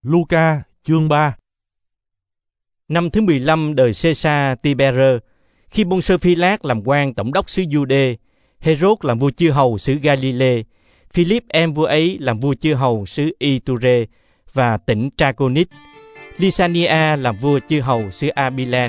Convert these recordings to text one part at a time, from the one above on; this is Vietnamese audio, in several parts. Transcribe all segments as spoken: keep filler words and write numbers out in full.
Luca chương ba. Năm thứ mười lăm đời Caesar Tiberio, khi Pôncio Phi-lát làm quan tổng đốc xứ Giu-đê, Hê-rốt làm vua chư hầu xứ Ga-li-lê, Philip em vua ấy làm vua chư hầu xứ Y-tu-rê và tỉnh Tra-cô-nít, Lysania làm vua chư hầu xứ A-bi-lan,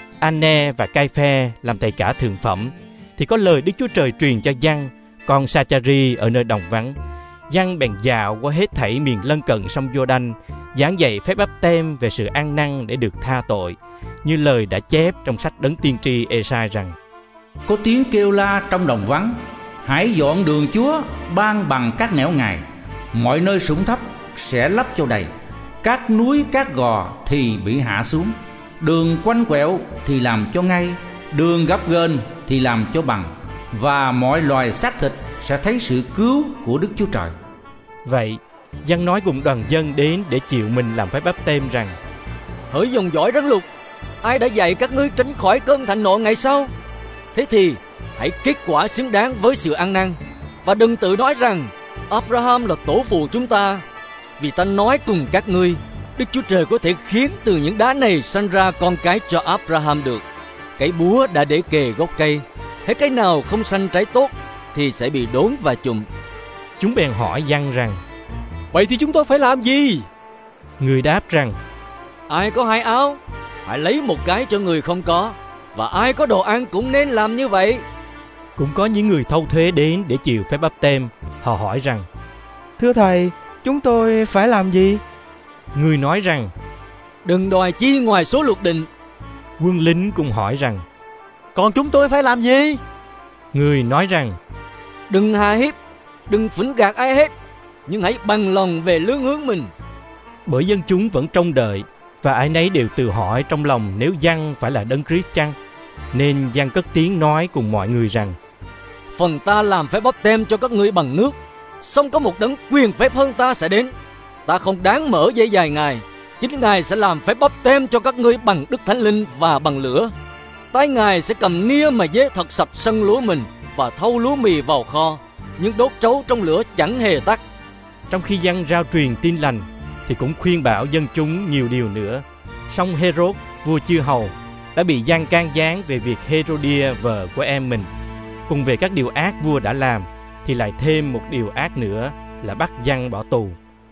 Anne và Cai-phe làm thầy cả thượng phẩm, thì có lời Đức Chúa Trời truyền cho Giăng, con Sa-cha-ri ở nơi đồng vắng. Giăng bèn dạo qua hết thảy miền lân cận sông Giô-đanh, giảng dạy phép báp têm về sự ăn năn để được tha tội, như lời đã chép trong sách đấng tiên tri Ê-sai rằng: Có tiếng kêu la trong đồng vắng, hãy dọn đường Chúa, ban bằng các nẻo Ngài. Mọi nơi sũng thấp sẽ lấp cho đầy, các núi các gò thì bị hạ xuống, đường quanh quẹo thì làm cho ngay, đường gấp ghềnh thì làm cho bằng, và mọi loài xác thịt sẽ thấy sự cứu của Đức Chúa Trời. Vậy Giăng nói cùng đoàn dân đến để chịu mình làm phép báp têm rằng: Hỡi dòng dõi rắn lục, ai đã dạy các ngươi tránh khỏi cơn thạnh nộ ngày sau? Thế thì hãy kết quả xứng đáng với sự ăn năn, và đừng tự nói rằng Abraham là tổ phụ chúng ta. Vì ta nói cùng các ngươi, Đức Chúa Trời có thể khiến từ những đá này sanh ra con cái cho Abraham được. Cái búa đã để kề gốc cây, hễ cái nào không sanh trái tốt thì sẽ bị đốn và chùm. Chúng bèn hỏi Giăng rằng: Vậy thì chúng tôi phải làm gì? Người đáp rằng: Ai có hai áo, hãy lấy một cái cho người không có, và ai có đồ ăn cũng nên làm như vậy. Cũng có những người thâu thuế đến để chịu phép báp têm. Họ hỏi rằng: Thưa thầy, chúng tôi phải làm gì? Người nói rằng: Đừng đòi chi ngoài số luật định. Quân lính cùng hỏi rằng: Còn chúng tôi phải làm gì? Người nói rằng: Đừng hà hiếp, đừng phỉnh gạt ai hết, nhưng hãy bằng lòng về lương hướng mình. Bởi dân chúng vẫn trông đợi, và ai nấy đều tự hỏi trong lòng nếu Giăng phải là Đấng Christ chăng. Nên Giăng cất tiếng nói cùng mọi người rằng: Phần ta làm phép báp têm cho các ngươi bằng nước, song có một đấng quyền phép hơn ta sẽ đến. Ta không đáng mở dây dài Ngài, chính Ngài sẽ làm phép báp têm cho các ngươi bằng Đức Thánh Linh và bằng lửa. Tay Ngài sẽ cầm nia mà dê thật sạch sân lúa mình, và thâu lúa mì vào kho, nhưng đốt trấu trong lửa chẳng hề tắt. Trong khi Giăng rao truyền tin lành thì cũng khuyên bảo dân chúng nhiều điều nữa. Song Hê-rốt vua chư hầu đã bị Giăng can gián về việc Hê-rô-đia vợ của em mình, cùng về các điều ác vua đã làm, thì lại thêm một điều ác nữa là bắt Giăng bỏ tù.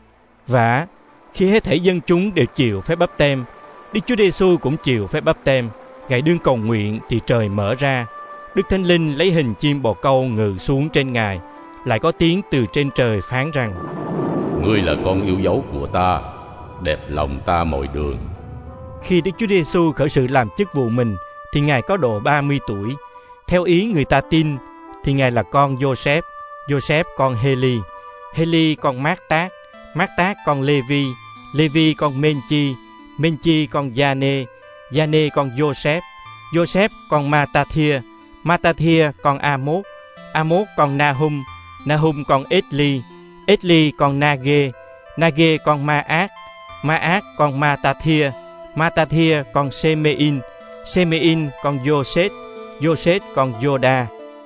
Và khi hết thảy dân chúng đều chịu phép báp têm, Đức Chúa Giê-xu cũng chịu phép báp têm. Ngài đương cầu nguyện thì trời mở ra, Đức Thánh Linh lấy hình chim bồ câu ngự xuống trên Ngài. Lại có tiếng từ trên trời phán rằng: Ngươi là con yêu dấu của ta, đẹp lòng ta mọi đường. Khi Đức Chúa Giê-xu khởi sự làm chức vụ mình thì Ngài có độ ba mươi tuổi. Theo ý người ta tin thì Ngài là con Giô-sép, Giô-sép con Hê-li, Hê-li con Mát-tát, Mát-tát con Lê-vi, Lê-vi con Men-chi, Men-chi con Gia-nê, Gia-nê con Giô-sép, Giô-sép con Ma-ta-thia, Ma-ta-thia con A-mốt, A-mốt con Na-hum, Na-hum con Ết-li, Ết-li con Na-ghê, Na-ghê con Ma-át, Ma-át con Ma-ta-thia, Ma-ta-thia con Sê-mê-in, Sê-mê-in con Giô-sết, Giô-sết con Giô-đa,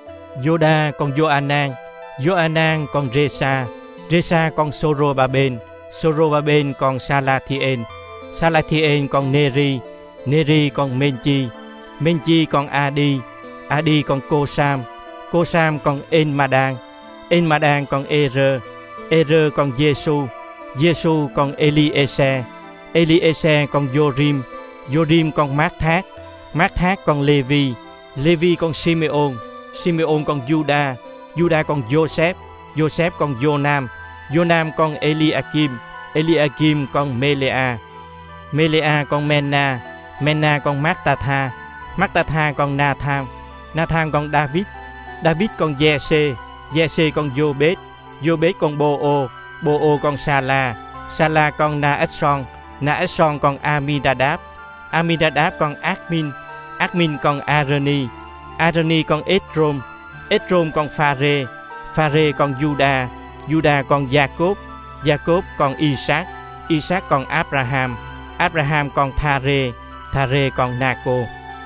Giô-đa con Giô-a-nan, Giô-a-nan con Rê-sa, Rê-sa con Sô-rô-ba-bên, Sô-rô-ba-bên con Sa-la-thi-ên, Sa-la-thi-ên con Nê-ri, Nê-ri con Men-chi, Men-chi con A-đi, A-đi con Cô-sam, Cô-sam con En-ma-đan, En-ma-đan con E-rơ, E-rơ con Giê-xu, Giê-xu con Ê-li-ê-xe, Ê-li-ê-xe con Giô-rim, Giô-rim con Mát-thát, Mát-thát con Lê-vi, Lê-vi con Simeon, Simeon con Giu-đa, Giu-đa con Giô-sép, Giô-sép con Giô-nam, Giô-nam con Ê-li-a-kim, Ê-li-a-kim con Mê-lê-a, Mê-lê-a con Men-na, Men-na con Mát-ta-tha, Mát-ta-tha con Na-tham, Na-tham con Đa-vít, Đa-vít con Giê-xê, Giê-xê con Giô-bết, Giô-bết con Bô-ô, Bô-ô con Sa-la, Sa-la con Na-ét-son, Na-ét-son con A-mi-đa-đáp, A-mi-đa-đáp con Ác-min, Ác-min con A-rơ-ni, A-rơ-ni con Ết-rôm, Ết-rôm con Pha-rê, Pha-rê con Giu-đa, Giu-đa con Gia-cốp, Gia-cốp con Y-sát, Y-sát con Áp-ra-ham, Áp-ra-ham con Tha-rê, Tha-rê con Na-cô,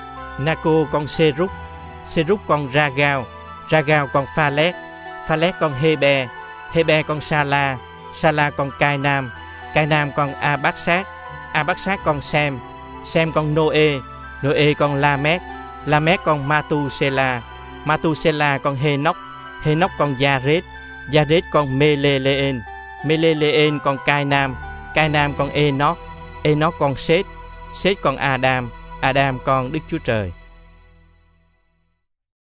Na-cô con Sê-rúc, Sê-rúc con Ra-gao, Ra-gao con Pha-lét, Pha-lét con Hê-be, Hê-be con Sa-la, Sa-la con Cai-nam, Cai Nam con A Bác Sát, A Bác Sát con Sem, Sem con Noe, Noe con La-mét, La-mét con Ma-tu-sê-la, Ma-tu-sê-la con Hê-nóc, Hê-nóc con Gia-rết, Gia-rết con Mê-lê-lê-ên, Mê-lê-lê-ên con Cai Nam, Cai Nam con Ê-nóc, Ê-nóc con Sết, Sết con A-đam, A-đam con Đức Chúa Trời.